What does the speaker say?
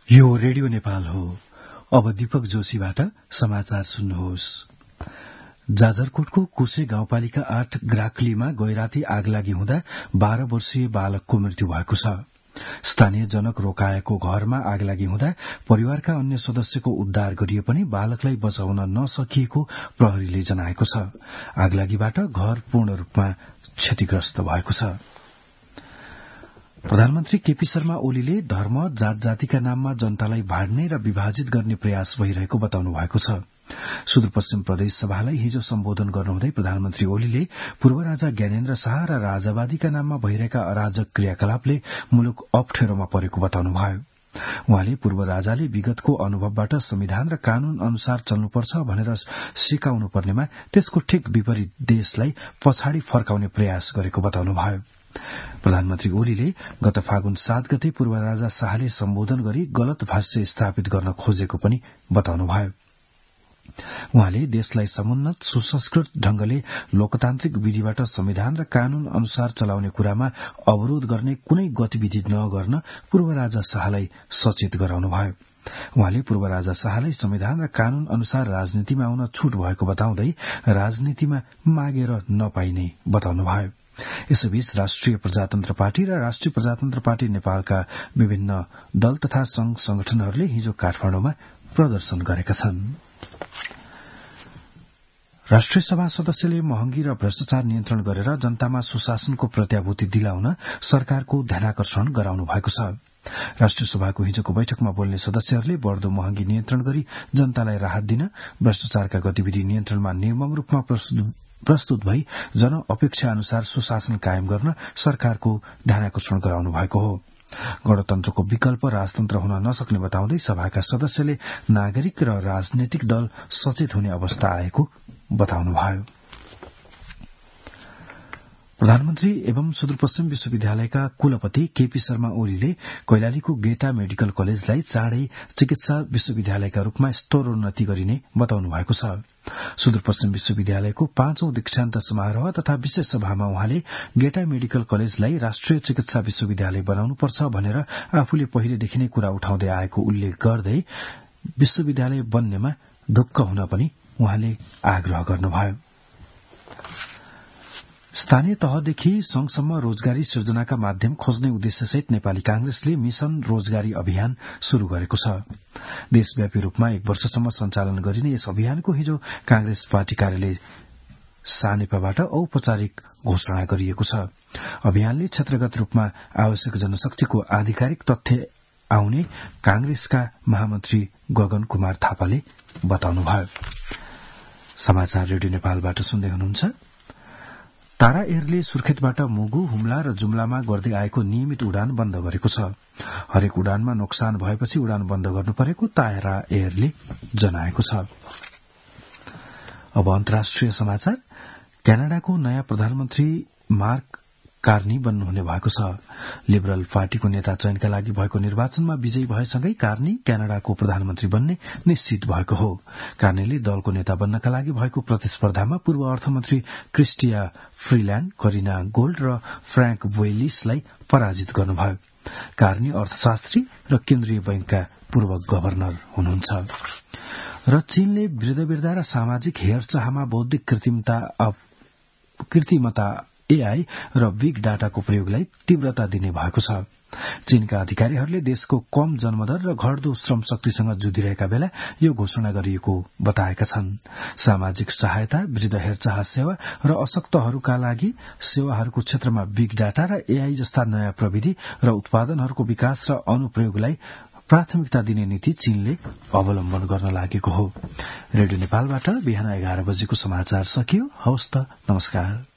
यो रेडियो नेपाल हो। अब दीपक जोशीबाट समाचार सुन्नुहोस्। जाजरकोटको कुशे गाउँपालिका 8 ग्राकलीमा गैराती आगलागी हुँदा 12 वर्षीय बालकको मृत्यु भएको छ। स्थानीय जनक रोकाएको घरमा आगलागी हुँदा परिवारका अन्य सदस्यको उद्धार गरिए पनि बालकलाई बचाउन नसकिएको प्रहरीले जनाएको छ। आगलागीबाट घर पूर्ण रूपमा क्षतिग्रस्त भएको छ। प्रधानमन्त्री केपी शर्मा ओलीले धर्म जात जातिका नाममा जनतालाई भाड्ने र विभाजित गर्ने प्रयास भइरहेको बताउनु भएको छ। सुदूरपश्चिम प्रदेश सभालाई हिजो सम्बोधन गर्नुहुँदै प्रधानमन्त्री ओलीले पूर्व राजा ज्ञानेन्द्र शाह र राजावादीका नाममा भइरहेका अराजक क्रियाकलापले मुलुक अप्ठ्यारोमा परेको बताउनुभयो। उहाँले पूर्व राजाले विगतको अनुभवबाट संविधान र कानून अनुसार चल्नुपर्छ भनेर सिकाउनु पर्नेमा त्यसको ठिक विपरीत देशलाई पछाडि फर्काउने प्रयास गरेको बताउनुभयो। प्रधानमन्त्री ओलीले गत फागुन 7 गते पूर्व राजा शाहले सम्बोधन गरी गलत भाष्य स्थापित गर्न खोजेको पनि बताउनुभयो। उहाँले देशलाई समुन्नत सुसंस्कृत ढंगले लोकतान्त्रिक विधिबाट संविधान र कानून अनुसार चलाउने कुरामा अवरोध गर्ने कुनै गतिविधि नगर्न पूर्व राजा शाहलाई सचेत गराउनुभयो। उहाँले पूर्व राजा शाहलाई संविधान र कानून अनुसार राजनीतिमा आउन छूट भएको बताउँदै राजनीतिमा मागेर नपाइने बताउनुभयो। यसैबीच राष्ट्रिय प्रजातन्त्र पार्टी र राष्ट्रिय प्रजातन्त्र पार्टी नेपालका विभिन्न दल तथा संघ संगठनहरूले हिजो काठमाडौँमा प्रदर्शन गरेका छन्। राष्ट्रिय सभा सदस्यले महँगी र भ्रष्टाचार नियन्त्रण गरेर जनतामा सुशासनको प्रत्याभूति दिलाउन सरकारको ध्यानाकर्षण गराउनु भएको छ। राष्ट्रिय सभाको हिजोको बैठकमा बोल्ने सदस्यहरूले बढ़दो महँगी नियन्त्रण गरी जनतालाई राहत दिन, भ्रष्टाचारका गतिविधि नियन्त्रणमा निर्मम रूपमा प्रस्तुत भई जन अपेक्षा अनुसार सुशासन कायम गर्न सरकारको ध्यानाकर्षण गराउनु भएको हो। गणतन्त्रको विकल्प राजतन्त्र हुन नसक्ने बताउँदै सभाका सदस्यले नागरिक र राजनैतिक दल सचेत हुने अवस्था आएको बताउनुभयो। प्रधानमन्त्री एवं सुदूरपश्चिम विश्वविद्यालयका कुलपति केपी शर्मा ओलीले कैलालीको गेटा मेडिकल कलेजलाई चाँडै चिकित्सा विश्वविद्यालयका रूपमा स्तरोन्नति गरिने बताउनु भएको छ। सुदूरपश्चिम विश्वविद्यालयको 5औं दीक्षान्त समारोह तथा विशेष सभामा उहाँले गेटा मेडिकल कलेजलाई राष्ट्रिय चिकित्सा विश्वविद्यालय बनाउनुपर्छ भनेर आफूले पहिलेदेखि नै कुरा उठाउँदै आएको उल्लेख गर्दै विश्वविद्यालय बन्नेमा ढुक्क हुन पनि उहाँले आग्रह गर्नुभयो। स्थानीय तहदेखि संघसम्म रोजगारी सृजनाका माध्यम खोज्ने उद्देश्यसहित नेपाली कांग्रेसले मिशन रोजगारी अभियान शुरू गरेको छ। देशव्यापी रूपमा 1 वर्षसम्म सञ्चालन गरिने यस अभियानको हिजो कांग्रेस पार्टी कार्यालय सानेपाबाट औपचारिक घोषणा गरिएको छ। अभियानले क्षेत्रगत रूपमा आवश्यक जनशक्तिको आधिकारिक तथ्य आउने कांग्रेसका महामन्त्री गगन कुमार थापाले बताउनुभयो। समाचार रेडियो नेपालबाट सुन्दै हुनुहुन्छ। तारा एयरले सुर्खेतबाट मुगु, हुम्ला र जुम्लामा गर्दै आएको नियमित उडान बन्द गरेको छ। हरेक उडानमा नोक्सान भएपछि उडान बन्द गर्नु परेको तारा एयरले जनाएको छ। अब अन्तर्राष्ट्रिय समाचार। क्यानाडाको नयाँ प्रधानमन्त्री मार्क कार्नी बन्नुहुने भएको छ। लिबरल पार्टीको नेता चयनका लागि भएको निर्वाचनमा विजयी भएसँगै कार्नी क्यानाडाको प्रधानमन्त्री बन्ने निश्चित भएको हो। कार्नीले दलको नेता बन्नका लागि भएको प्रतिस्पर्धामा पूर्व अर्थमन्त्री क्रिस्टिया फ्रील्याण्ड, करिना गोल्ड र फ्रैंक बोइलिसलाई पराजित गर्नुभयो। कार्नी अर्थशास्त्री र केन्द्रीय बैंकका पूर्व गभर्नर हुनुहुन्छ। र चीनले वृद्धवृद्धा र सामाजिक हेरचाहमा बौद्धिक कृत्रिमता एआई र बिग डाटाको प्रयोगलाई तीव्रता दिने भएको छ। चीनका अधिकारीहरूले देशको कम जन्मदर र घट्दो श्रम शक्तिसँग जुधिरहेका बेला यो घोषणा गरिएको बताएका छन्। सामाजिक सहायता, वृद्ध हेरचाह सेवा र अशक्तहरूका लागि सेवाहरूको क्षेत्रमा बिग डाटा र एआई जस्ता नयाँ प्रविधि र उत्पादनहरूको विकास र अनुप्रयोगलाई प्राथमिकता दिने नीति चीनले अवलम्बन गर्न लागेको हो। रेडियो नेपालबाट बिहान 11 बजेको समाचार सकियो। हवस् त, नमस्कार।